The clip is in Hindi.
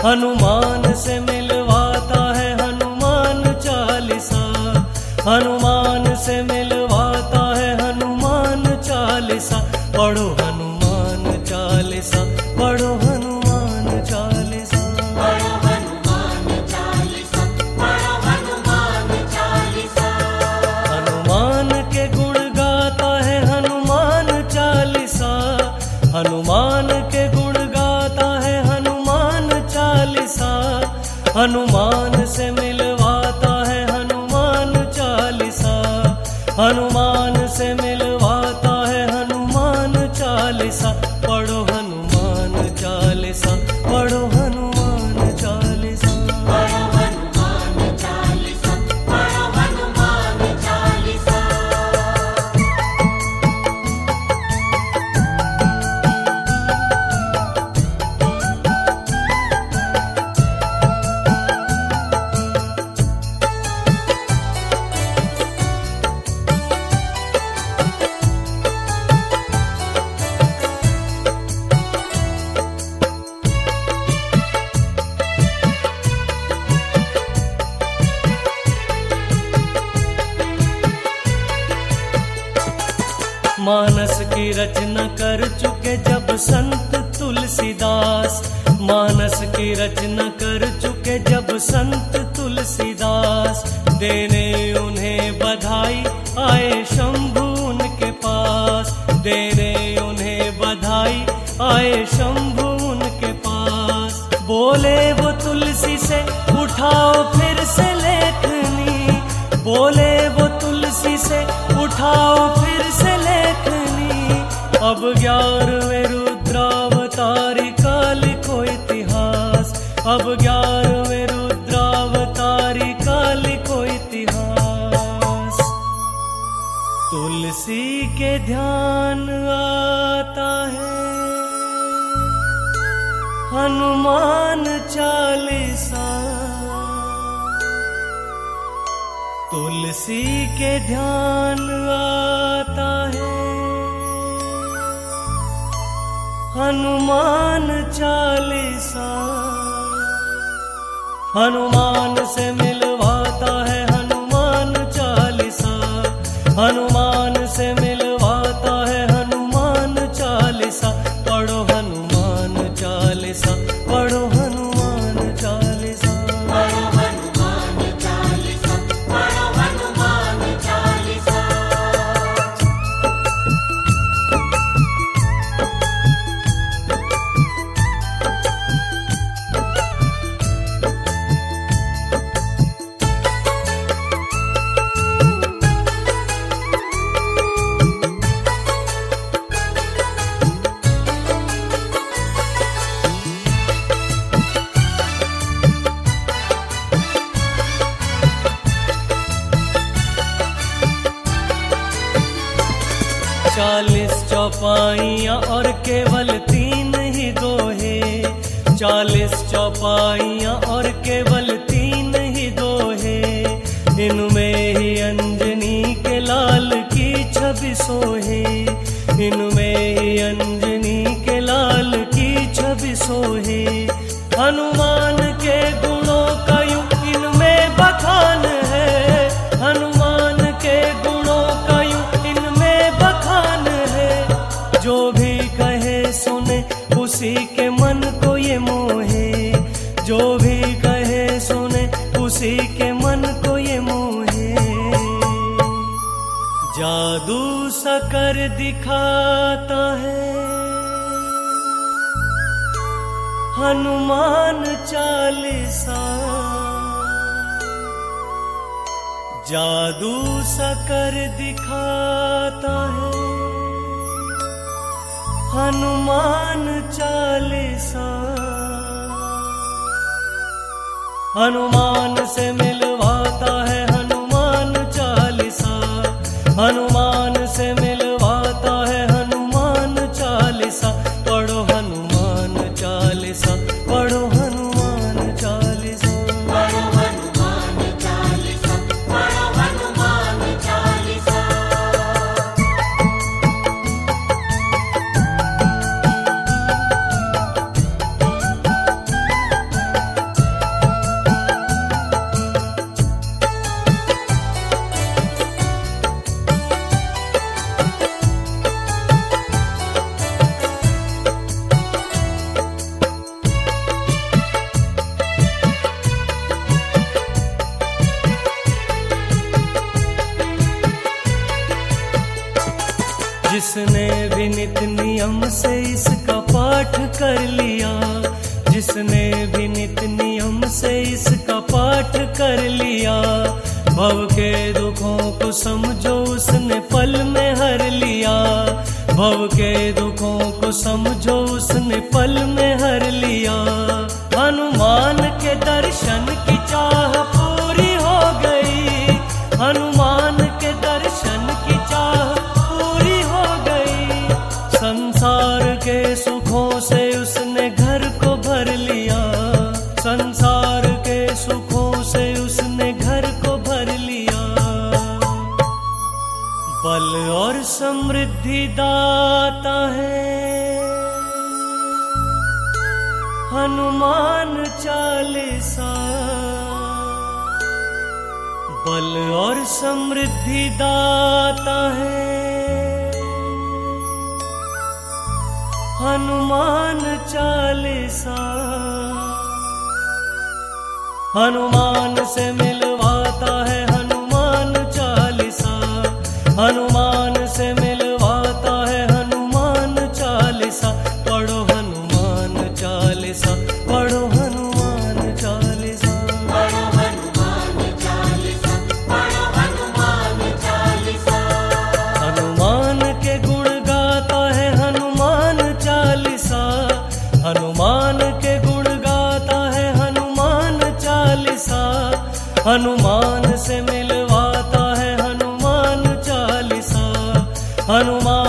हनुमान से मिलवाता है हनुमान चालीसा, हनुमान से मिलवाता है हनुमान चालीसा। पढ़ो हनुमान चालीसा, पढ़ो हनुमान चालीसा, पढ़ो हनुमान चालीसा, पढ़ो हनुमान चालीसा। हनुमान के गुण गाता है हनुमान चालीसा, हनुमान के गुण गाता है हनुमान चालीसा। हनुमान से मिलवाता है हनुमान चालीसा, हनुमान से मिलवाता है हनुमान चालीसा। पढ़ो हनुमान चालीसा, पढ़ो हनुमान चालीसा, पढ़ो हनुमान चालीसा, पढ़ो हनुमान चालीसा। मानस की रचना कर चुके जब संत तुलसीदास, मानस की रचना कर चुके जब संत तुलसीदास। देने उन्हें बधाई आए शंभू उनके पास, देने उन्हें बधाई आए शंभू उनके पास। बोले वो तुलसी से उठाओ फिर से लेखनी, बोले वो तुलसी से उठाओ फिर से लेखनी। अब 11वें रुद्रावतारी का लिखो इतिहास, अब 11वें रुद्रावतारी का लिखो इतिहास। तुलसी के ध्यान आता है हनुमान चालीसा, तुलसी के ध्यान आता है हनुमान चालीसा। हनुमान से मिलवाता है हनुमान चालीसा, हनुमान से मिलवाता है हनुमान चालीसा। पढ़ो हनुमान चालीसा, पढ़ो हनुमान चालीसा, पढ़ो हनुमान चालीसा, पढ़ो हनुमान चालीसा। चालीस चौपाइयाँ और केवल 3 ही दोहे, 40 चौपाइयाँ और केवल 3 ही दोहे। इनमें ही अंजनी के लाल की छवि सोहे, इनमें ही अंजनी के लाल की छवि सोहे। हनुमान के गुणों का यूं इनमें बखान है, हनुमान के गुणों का यूं इनमें बखान है। जो भी कहे सुने उसी के मन को ये मोहे, जो भी कहे सुने उसी के मन को ये मोहे। जादू सा कर दिखाता है हनुमान चालीसा, जादू सा कर दिखाता है हनुमान चालीसा। हनुमान से मिलवाता है हनुमान चालीसा, हनुमान से मिलवाता है हनुमान चालीसा। पढ़ो हनुमान चालीसा, पढ़ो हनुमान चालीसा, पढ़ो हनुमान चालीसा, पढ़ो हनुमान चालीसा। जिसने भी नित नियम से इसका पाठ कर लिया, जिसने भी नित नियम से इसका पाठ कर लिया, भव के दुखों को समझो उसने पल में हर लिया, भव के दुखों को समझो उसने पल में हर लिया। हनुमान के दर्शन की चाह पूरी हो गई, हनुमान के दर्शन की चाह पूरी हो गई, संसार के सुखों से उसने घर को भर लिया, संसार के सुखों से उसने घर को भर लिया। बल और समृद्धि दाता है हनुमान चालीसा, बल और समृद्धि दाता है हनुमान चालीसा। हनुमान से मिलवाता है हनुमान चालीसा, हनुमान से मिलवाता है हनुमान चालीसा। पढ़ो हनुमान चालीसा, पढ़ो हनुमान चालीसा, पढ़ो हनुमान चालीसा, पढ़ो हनुमान चालीसा। हनुमान के गुण गाता है हनुमान चालीसा, हनुमान के गुण गाता है हनुमान चालीसा। हनुमान से मिलवाता है हनुमान चालीसा, हनुमान